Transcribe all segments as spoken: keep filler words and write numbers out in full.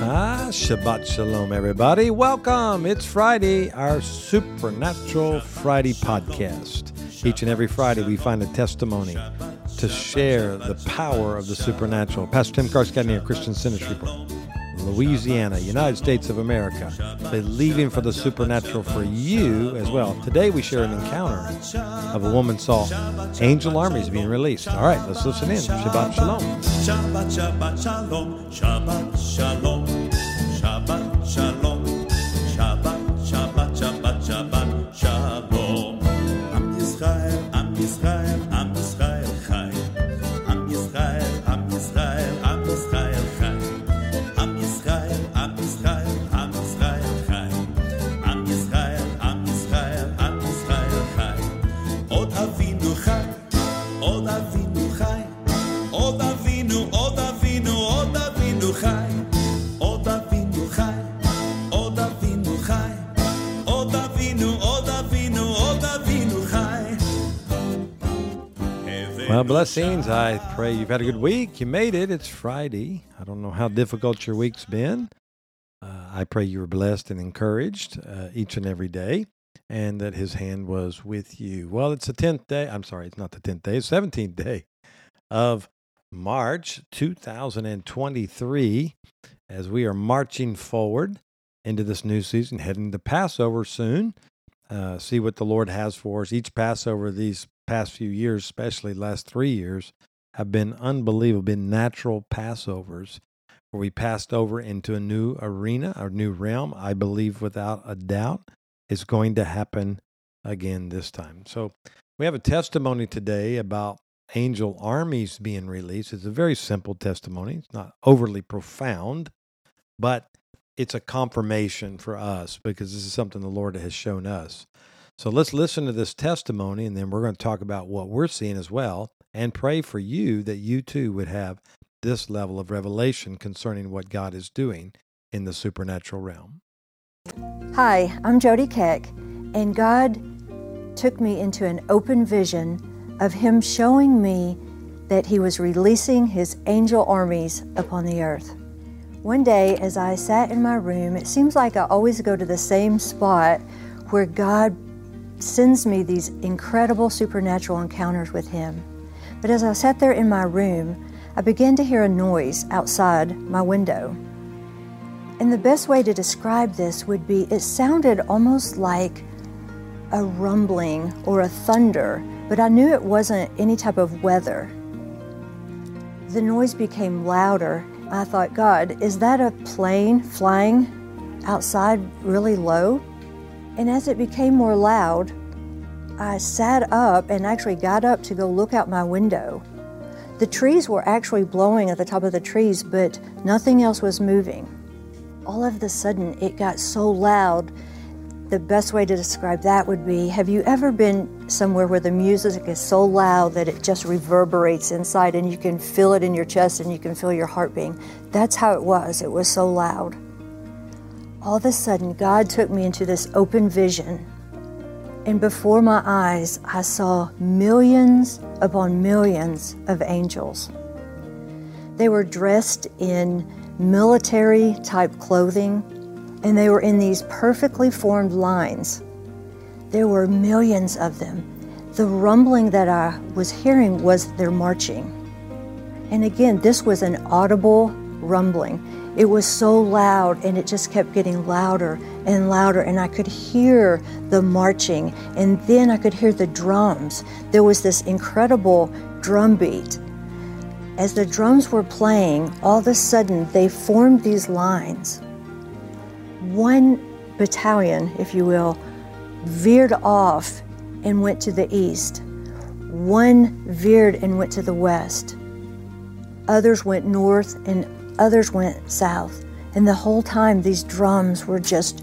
Ah, Shabbat Shalom, everybody. Welcome. It's Friday, our Supernatural Friday podcast. Each and every Friday, we find a testimony to share the power of the supernatural. Pastor Tim Carscadney, Christian Center Trooper, Louisiana, United States of America, believing for the supernatural for you as well. Today, we share an encounter of a woman saw angel armies being released. All right, let's listen in. Shabbat Shalom. Shabbat, Shabbat Shalom, Shabbat Shalom, Shabbat Shalom, Shabbat, Shabbat, Shabbat, Shabbat Shalom. Am Yisrael, Am Yisrael, Am Yisrael Chai. Am Yisrael, Am Yisrael, Am Yisrael Chai. Am Yisrael, Am Yisrael, Am Yisrael Chai. Am Yisrael, Am Yisrael, Am Yisrael Chai. Od Avinu Chai, Od Avinu Chai. Od Avinu, Od Avinu, Od Avinu Chai. Od Avinu Chai, Od Avinu Chai. Od Avinu, Od Avinu, Od Avinu Chai. Well, blessings. I pray you've had a good week. You made it. It's Friday. I don't know how difficult your week's been. Uh, I pray you were blessed and encouraged uh, each and every day, and that His hand was with you. Well, it's the tenth day. I'm sorry, it's not the tenth day. It's the seventeenth day of March two thousand twenty-three, as we are marching forward into this new season, heading to Passover soon. Uh, see what the Lord has for us. Each Passover these past few years, especially the last three years, have been unbelievable, been natural Passovers, where we passed over into a new arena, a new realm. I believe without a doubt it's going to happen again this time. So we have a testimony today about angel armies being released. It's a very simple testimony. It's not overly profound, but it's a confirmation for us because this is something the Lord has shown us. So let's listen to this testimony, and then we're going to talk about what we're seeing as well and pray for you that you too would have this level of revelation concerning what God is doing in the supernatural realm. Hi, I'm Jody Keck, and God took me into an open vision of Him showing me that He was releasing His angel armies upon the earth. One day, as I sat in my room, it seems like I always go to the same spot where God sends me these incredible supernatural encounters with Him. But as I sat there in my room, I began to hear a noise outside my window. And the best way to describe this would be, it sounded almost like a rumbling or a thunder, but I knew it wasn't any type of weather. The noise became louder. I thought, God, is that a plane flying outside really low? And as it became more loud, I sat up and actually got up to go look out my window. The trees were actually blowing at the top of the trees, but nothing else was moving. All of a sudden, it got so loud. The best way to describe that would be, have you ever been somewhere where the music is so loud that it just reverberates inside and you can feel it in your chest and you can feel your heart beating? That's how it was. It was so loud. All of a sudden, God took me into this open vision, and before my eyes, I saw millions upon millions of angels. They were dressed in military-type clothing, and they were in these perfectly formed lines. There were millions of them. The rumbling that I was hearing was their marching. And again, this was an audible rumbling. It was so loud, and it just kept getting louder and louder, and I could hear the marching, and then I could hear the drums. There was this incredible drum beat. As the drums were playing, all of a sudden, they formed these lines. One battalion, if you will, veered off and went to the east. One veered and went to the west. Others went north and others went south. And the whole time these drums were just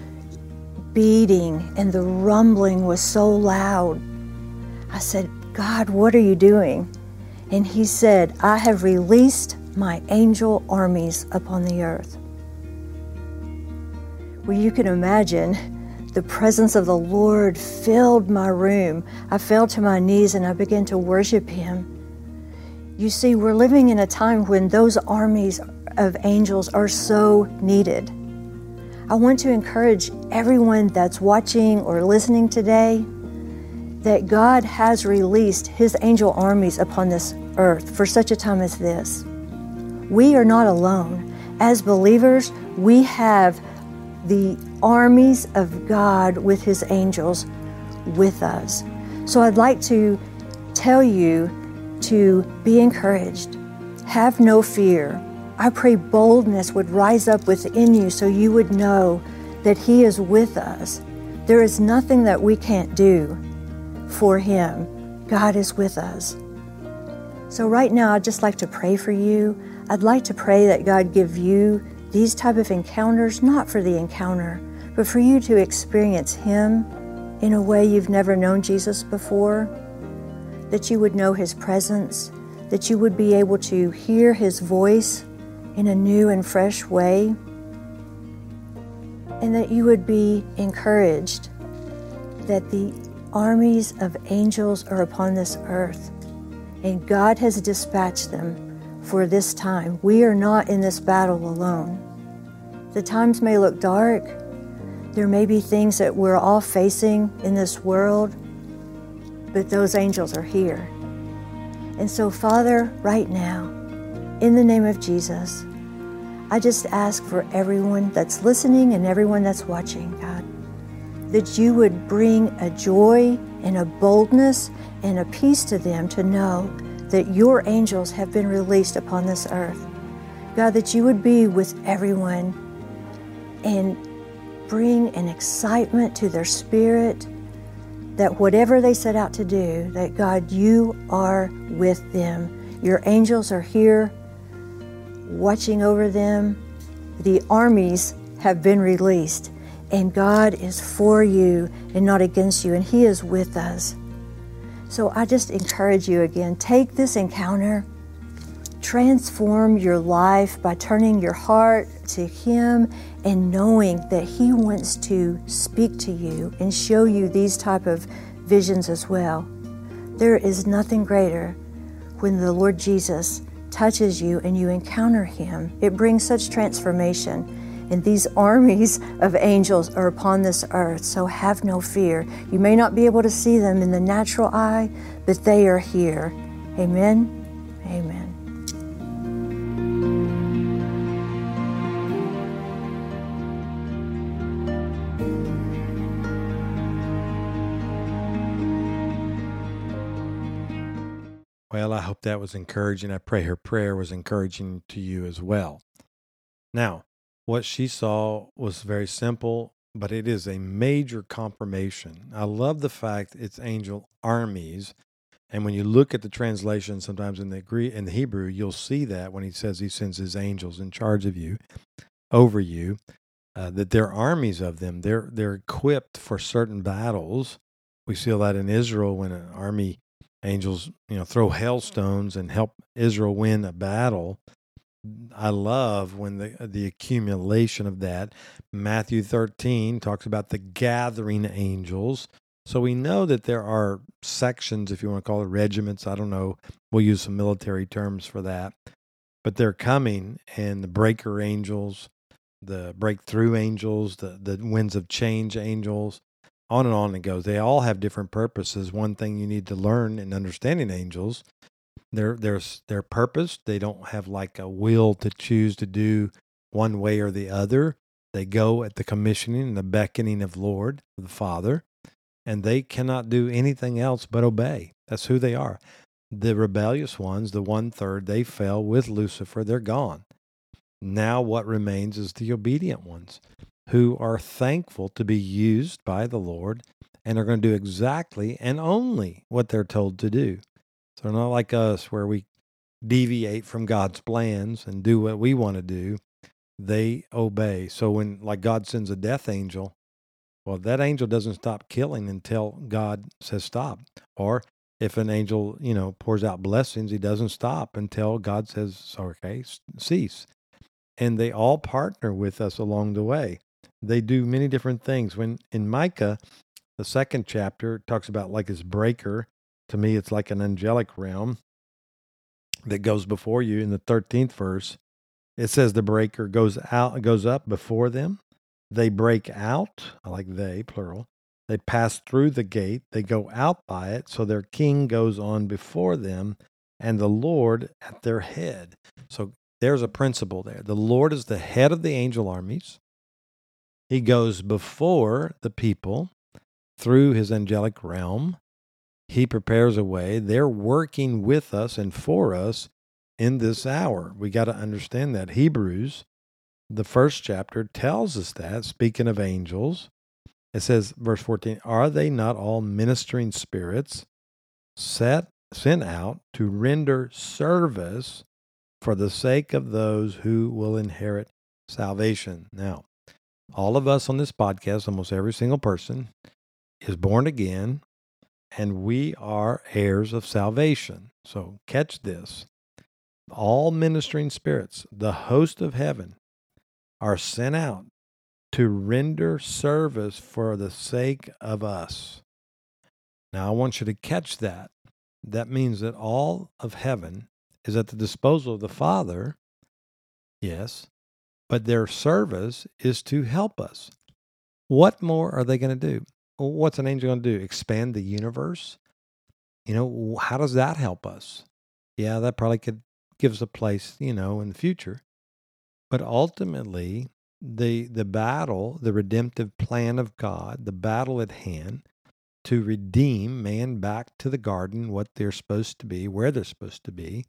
beating and the rumbling was so loud. I said, God, what are you doing? And He said, I have released my angel armies upon the earth. Well, you can imagine the presence of the Lord filled my room. I fell to my knees and I began to worship Him. You see, we're living in a time when those armies of angels are so needed. I want to encourage everyone that's watching or listening today that God has released His angel armies upon this earth for such a time as this. We are not alone. As believers, we have the armies of God with His angels with us. So I'd like to tell you to be encouraged. Have no fear. I pray boldness would rise up within you so you would know that He is with us. There is nothing that we can't do for Him. God is with us. So right now, I'd just like to pray for you. I'd like to pray that God give you these type of encounters, not for the encounter, but for you to experience Him in a way you've never known Jesus before, that you would know His presence, that you would be able to hear His voice in a new and fresh way, and that you would be encouraged that the armies of angels are upon this earth, and God has dispatched them for this time. We are not in this battle alone. The times may look dark. There may be things that we're all facing in this world, but those angels are here. And so, Father, right now, in the name of Jesus, I just ask for everyone that's listening and everyone that's watching, God, that you would bring a joy and a boldness and a peace to them to know that your angels have been released upon this earth. God, that you would be with everyone and bring an excitement to their spirit, that whatever they set out to do, that God, you are with them. Your angels are here watching over them. The armies have been released, and God is for you and not against you, and He is with us. So I just encourage you again, take this encounter, transform your life by turning your heart to Him and knowing that He wants to speak to you and show you these type of visions as well. There is nothing greater when the Lord Jesus touches you and you encounter Him. It brings such transformation. And these armies of angels are upon this earth, so have no fear. You may not be able to see them in the natural eye, but they are here. Amen. Amen. Well, I hope that was encouraging. I pray her prayer was encouraging to you as well. Now, what she saw was very simple, but it is a major confirmation. I love the fact it's angel armies. And when you look at the translation, sometimes in the Greek, in the Hebrew, you'll see that when he says he sends his angels in charge of you, over you, uh, that there are armies of them. They're they're equipped for certain battles. We see that in Israel when an army angels, you know, throw hailstones and help Israel win a battle. I love when the the accumulation of that. Matthew thirteen talks about the gathering angels. So we know that there are sections, if you want to call it regiments. I don't know. We'll use some military terms for that. But they're coming, and the breaker angels, the breakthrough angels, the, the winds of change angels, on and on it goes. They all have different purposes. One thing you need to learn in understanding angels, Their their their purpose. They don't have like a will to choose to do one way or the other. They go at the commissioning and the beckoning of Lord, the Father, and they cannot do anything else but obey. That's who they are. The rebellious ones, the one third, they fell with Lucifer. They're gone. Now what remains is the obedient ones who are thankful to be used by the Lord and are going to do exactly and only what they're told to do. So they're not like us where we deviate from God's plans and do what we want to do. They obey. So when, like, God sends a death angel, well, that angel doesn't stop killing until God says stop. Or if an angel, you know, pours out blessings, he doesn't stop until God says, okay, cease. And they all partner with us along the way. They do many different things. When in Micah, the second chapter, it talks about like this breaker. To me, it's like an angelic realm that goes before you in the thirteenth verse. It says the breaker goes out, goes up before them. They break out, I like they, plural. They pass through the gate. They go out by it. So their king goes on before them and the Lord at their head. So there's a principle there. The Lord is the head of the angel armies. He goes before the people through his angelic realm. He prepares a way. They're working with us and for us in this hour. We got to understand that. Hebrews, the first chapter, tells us that, speaking of angels. It says, verse fourteen, are they not all ministering spirits set, sent out to render service for the sake of those who will inherit salvation? Now, all of us on this podcast, almost every single person, is born again, and we are heirs of salvation. So catch this. All ministering spirits, the host of heaven, are sent out to render service for the sake of us. Now, I want you to catch that. That means that all of heaven is at the disposal of the Father, yes, but their service is to help us. What more are they going to do? What's an angel going to do? Expand the universe? You know, how does that help us? Yeah, that probably could give us a place, you know, in the future. But ultimately, the the battle, the redemptive plan of God, the battle at hand to redeem man back to the garden, what they're supposed to be, where they're supposed to be,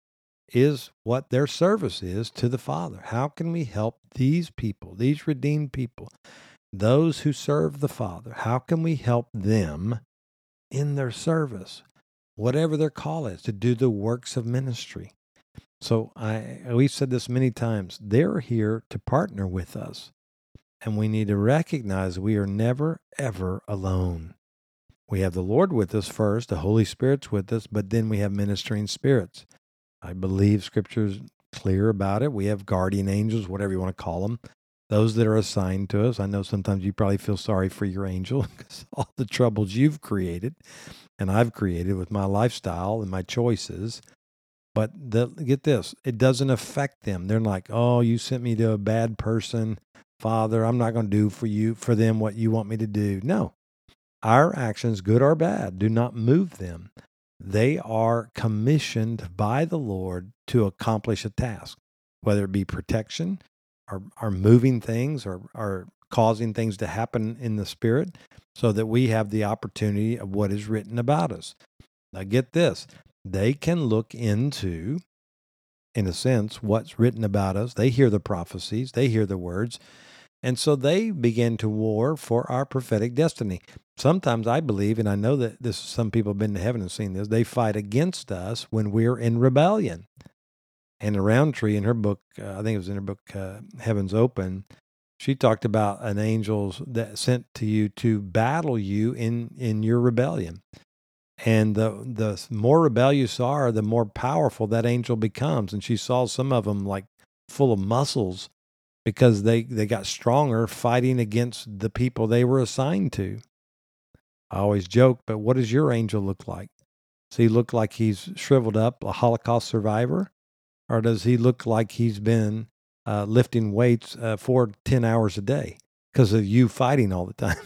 is what their service is to the Father. How can we help these people, these redeemed people, those who serve the Father? How can we help them in their service, whatever their call is, to do the works of ministry? So I we've said this many times. They're here to partner with us, and we need to recognize we are never, ever alone. We have the Lord with us first, the Holy Spirit's with us, but then we have ministering spirits. I believe Scripture's clear about it. We have guardian angels, whatever you want to call them, those that are assigned to us. I know sometimes you probably feel sorry for your angel because all the troubles you've created and I've created with my lifestyle and my choices. But the, get this, it doesn't affect them. They're like, oh, you sent me to a bad person. Father, I'm not going to do for you, for them what you want me to do. No, our actions, good or bad, do not move them. They are commissioned by the Lord to accomplish a task, whether it be protection or, or moving things or, or causing things to happen in the Spirit so that we have the opportunity of what is written about us. Now get this. They can look into, in a sense, what's written about us. They hear the prophecies. They hear the words. And so they begin to war for our prophetic destiny. Sometimes I believe, and I know that this some people have been to heaven and seen this, they fight against us when we're in rebellion. And Roundtree, in her book, uh, I think it was in her book, uh, Heaven's Open, she talked about an angel that sent to you to battle you in, in your rebellion. And the the more rebellious you are, the more powerful that angel becomes. And she saw some of them like full of muscles because they, they got stronger fighting against the people they were assigned to. I always joke, but what does your angel look like? Does he look like he's shriveled up, a Holocaust survivor? Or does he look like he's been uh, lifting weights uh, for ten hours a day because of you fighting all the time?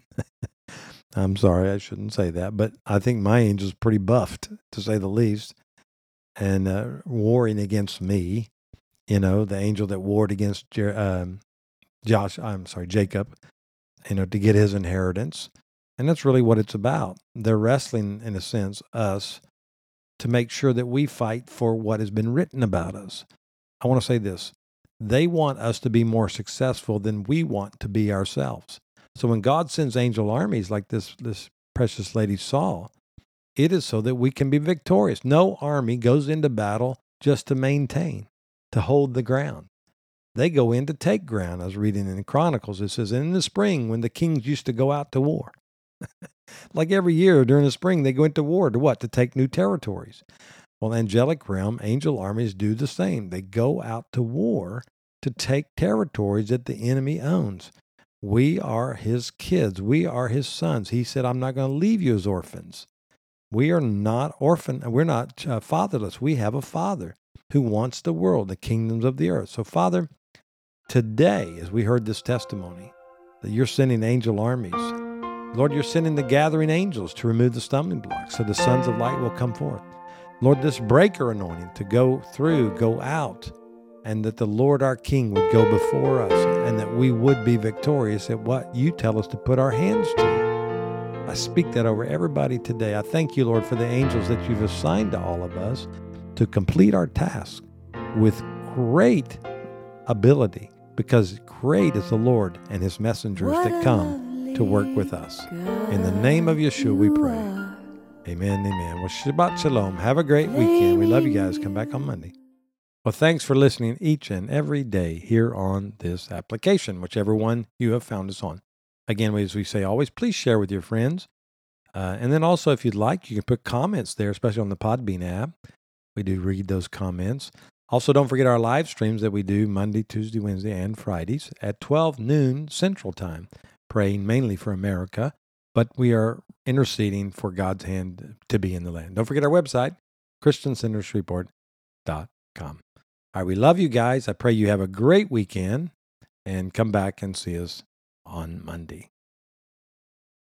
I'm sorry, I shouldn't say that, but I think my angel's pretty buffed, to say the least, and uh, warring against me. You know, the angel that warred against Jer- um, Josh, I'm sorry, Jacob, you know, to get his inheritance. And that's really what it's about. They're wrestling, in a sense, us to make sure that we fight for what has been written about us. I want to say this. They want us to be more successful than we want to be ourselves. So when God sends angel armies like this, this precious lady saw, it is so that we can be victorious. No army goes into battle just to maintain, to hold the ground. They go in to take ground. I was reading in the Chronicles, it says, in the spring when the kings used to go out to war. Like every year during the spring, they go into war to what? To take new territories. Well, angelic realm, angel armies do the same. They go out to war to take territories that the enemy owns. We are his kids. We are his sons. He said, I'm not going to leave you as orphans. We are not orphan. We're not uh, fatherless. We have a father. who wants the world, the kingdoms of the earth. So, Father, today, as we heard this testimony, that you're sending angel armies, Lord, you're sending the gathering angels to remove the stumbling blocks so the sons of light will come forth. Lord, this breaker anointing to go through, go out, and that the Lord our King would go before us and that we would be victorious at what you tell us to put our hands to. I speak that over everybody today. I thank you, Lord, for the angels that you've assigned to all of us to complete our task with great ability, because great is the Lord and his messengers that come to work with us. In the name of Yeshua we pray. Amen, amen. Well, Shabbat Shalom. Have a great weekend. We love you guys. Come back on Monday. Well, thanks for listening each and every day here on this application, whichever one you have found us on. Again, as we say always, please share with your friends. Uh, and then also, if you'd like, you can put comments there, especially on the Podbean app. We do read those comments. Also, don't forget our live streams that we do Monday, Tuesday, Wednesday, and Fridays at twelve noon Central Time, praying mainly for America, but we are interceding for God's hand to be in the land. Don't forget our website, Christian Centers Report dot com. All right, we love you guys. I pray you have a great weekend and come back and see us on Monday.